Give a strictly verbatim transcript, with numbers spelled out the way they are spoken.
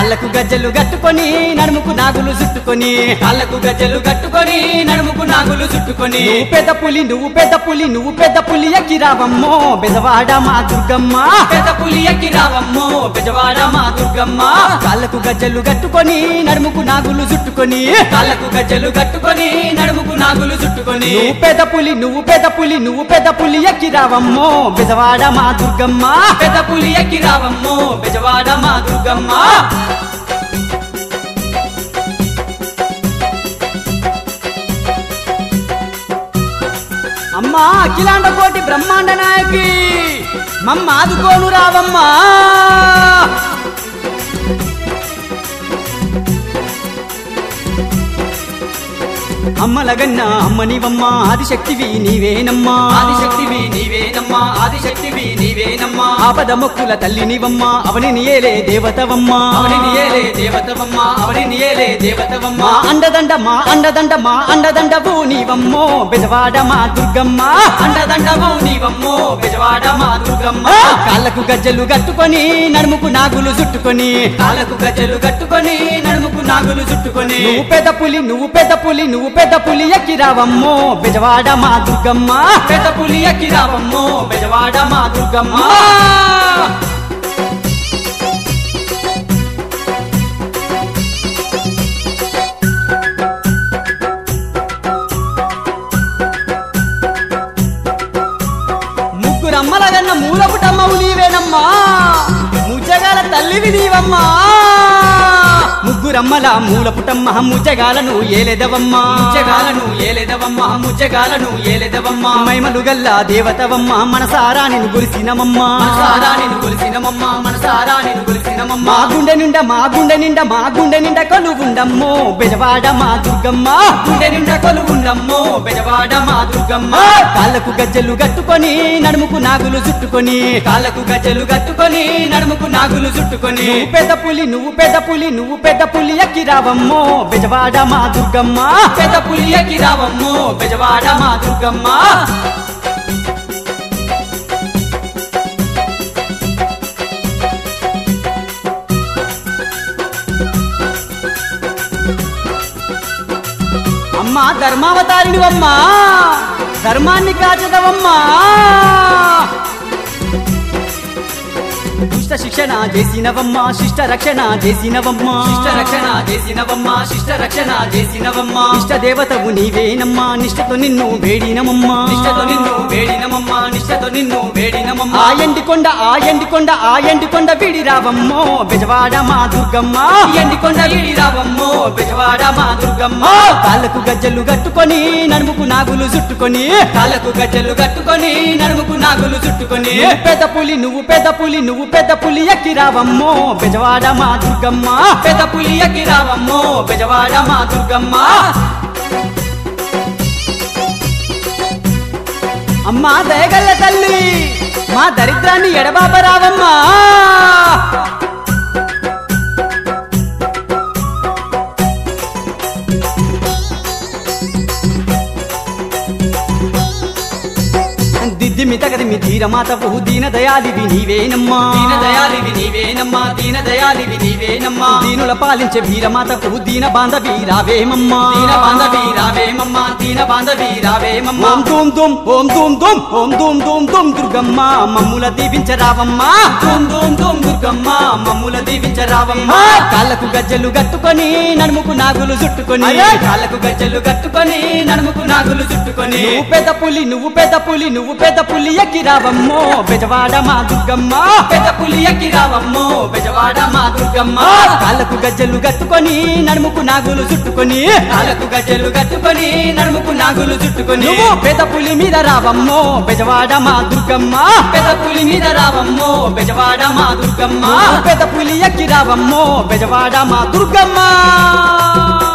కాళ్ళకు గజ్జలు కట్టుకొని నడుముకు నాగులు చుట్టుకొని కాళ్ళకు గజ్జలు కట్టుకొని నడుముకు నాగులు చుట్టుకొని నువ్వు పెద్ద పులి నువ్వు పెద్ద పులి నువ్వు పెద్ద పులి ఎక్కి రావమ్మో బెజవాడ మా దుర్గమ్మ పెద్ద పులి ఎక్కి రావమ్మో బెజవాడ మా దుర్గమ్మ కాళ్ళకు గజ్జలు కట్టుకొని నడుముకు నాగులు చుట్టుకొని కాళ్ళకు గజ్జలు కట్టుకొని నడుముకు నాగులు చుట్టుకొని నువ్వు పెద్ద పులి నువ్వు పెద్ద పులి నువ్వు పెద్ద పులి ఎక్కి రావమ్మో బెజవాడ మా దుర్గమ్మ పెద్ద పులి ఎక్కి రావమ్మో బెజవాడ మా దుర్గమ్మ అమ్మా అఖిలాండ కోటి బ్రహ్మాండ నాయకి మమ్మ ఆదుకోను రావమ్మా అమ్మలగన్న అమ్మనివమ్మ ఆదిశక్తివి నీవేనమ్మా ఆదిశక్తివి నీవేనమ్మా ఆదిశక్తివి నీవేనమ్మా ఆపద మొక్కుల తల్లినివమ్మ అవనిని ఏలే దేవతవమ్మా అవనిని ఏలే దేవతవమ్మ అవనిని ఏలే దేవతవమ్మ మా అండదండ మా అండదండ మా అండదండవు నీవమ్మో బెజవాడ మా దుర్గమ్మ అండదండవు నీవమ్మో బెజవాడ మా దుర్గమ్మ కాళ్ళకు గజ్జలు కట్టుకొని నడుముకు నాగులు చుట్టుకొని కాళ్ళకు గజ్జలు కట్టుకొని నడుముకు నాగులు చుట్టుకొని నువ్వు పెద్ద పులి నువ్వు పెద్ద పులి నువ్వు పెద్ద పులి ఎక్కి రావమ్మో బెజవాడ మా దుర్గమ్మ పెద్ద పులి ఎక్కి రావమ్మో బెజవాడ మా దుర్గమ్మ ముగ్గురమ్మలగన్న మూలపుటమ్మవు నీవేనమ్మా ముజ్జగాల తల్లివి నీవమ్మా ముగ్గురమ్మల మూలపుటమ్మ ముజ్జగాలను ఏలేదవమ్మా ముజ్జగాలను ఏలేదవమ్మ ముజ్జగాలను ఏలేదవమ్మ మైమలు గల్లా దేవతవమ్మ మనసారా నిన్ను గురిసినమమ్మా మనసారా నిన్ను కొలిసినమమ్మ మనసారా నిన్ను కొలిసినమమ్మ మా గుండె నిండా మా గుండె నిండా మా గుండె నిండా కొలువుండమ్మో బెజవాడ మా దుర్గమ్మ గుండె నిండా కొలువుండమ్మో బెజవాడ మా దుర్గమ్మ కాళ్ళకు గజ్జలు కట్టుకొని నడుముకు నాగులు చుట్టుకొని కాళ్ళకు గజ్జలు కట్టుకొని నడుముకు నాగులు చుట్టుకొని నువ్వు పెద్ద పులి నువ్వు పెద్ద పులి నువ్వు పెద్ద పులి ఎక్కి రావమ్మో బెజవాడ మా దుర్గమ్మ పెద్ద పులి ఎక్కి రావమ్మో బెజవాడ మా దుర్గమ్మ అమ్మా ధర్మావతారినివమ్మా ధర్మాన్ని కాచదవమ్మా దుష్ట శిక్షణ చేసినవమ్మా శిష్ట రక్షణ చేసినవమ్మా శిష్ట రక్షణ చేసినవమ్మ శిష్ట రక్షణ చేసినవమ్మ ఇష్ట దేవతవు నీవేనమ్మా నిష్టతో నిన్ను వేడినమమ్మా నిష్టతో నిన్ను వేడినమమ్మ నిష్టతో నిన్ను వేడినమమ్మ ఆ ఎండికొండ ఆ ఎండికొండ ఆ ఎండికొండ విడి రావమ్మో బెజవాడ మా దుర్గమ్మ ఎండికొండ ఈడి రావమ్మో బెజవాడ మా దుర్గమ్మ కాళ్ళకు గజ్జలు కట్టుకొని నడుముకు నాగులు చుట్టుకొని కాళ్ళకు గజ్జలు కట్టుకొని నడుముకు నాగులు చుట్టుకొని నువ్వు పెద్ద పులి నువ్వు పెద్ద పులి నువ్వు పెద్ద పులి ఎక్కి రావమ్మో బెజవాడ మా దుర్గమ్మ పెద్ద పులి ఎక్కి రావమ్మో బెజవాడ మా దుర్గమ్మ అమ్మా దయగల్ల తల్లి మా దరిద్రాన్ని ఎడబాప రావమ్మా దిద్దిమి తగదిమి ధీరమాతవు దీన దయాలివి నీవేనమ్మా దీన దయాలివి నీవేనమ్మా దీన దయాలివి నీవేనమ్మా దీనుల పాలించే వీరమాతవు దీన బాంధవి రావేమమ్మా దీన బాంధవి రావేమమ్మా దీన బాంధవి రావేమమ్మా ఓం ధూమ్ ధూమ్ ఓం ధూమ్ ధూమ్ ఓం ధూమ్ ధూమ్ ధూమ్ దుర్గమ్మ మమ్ముల దీవించరావమ్మా ధూమ్ ధూమ్ ధూమ్ దుర్గమ్మ మమ్ముల దీవించరావమ్మా కాళ్ళకు గజ్జలు కట్టుకొని నడుముకు నాగులు చుట్టుకొని కాళ్ళకు గజ్జలు కట్టుకొని నడుముకు నాగులు చుట్టుకొని నువ్వు పెద్ద పులి నువ్వు పెద్ద పులి నువ్వు పెద్ద పులి ఎక్కి రావమ్మో బెజవాడ మా దుర్గమ్మ పెద్ద పులి ఎక్కి రావమ్మో బెజవాడ మా దుర్గమ్మ కాళ్ళకు గజ్జలు కట్టుకొని నడుముకు నాగులు చుట్టుకొని కాళ్ళకు గజ్జలు కట్టుకొని నడుముకు నాగులు చుట్టుకొని నువ్వు పెద్ద పులి మీద రావమ్మో బెజవాడ మా దుర్గమ్మ పెద్ద పులి మీద రావమ్మో బెజవాడ మా దుర్గమ్మ పెద్ద పులి ఎక్కి రావమ్మో బెజవాడ మా దుర్గమ్మ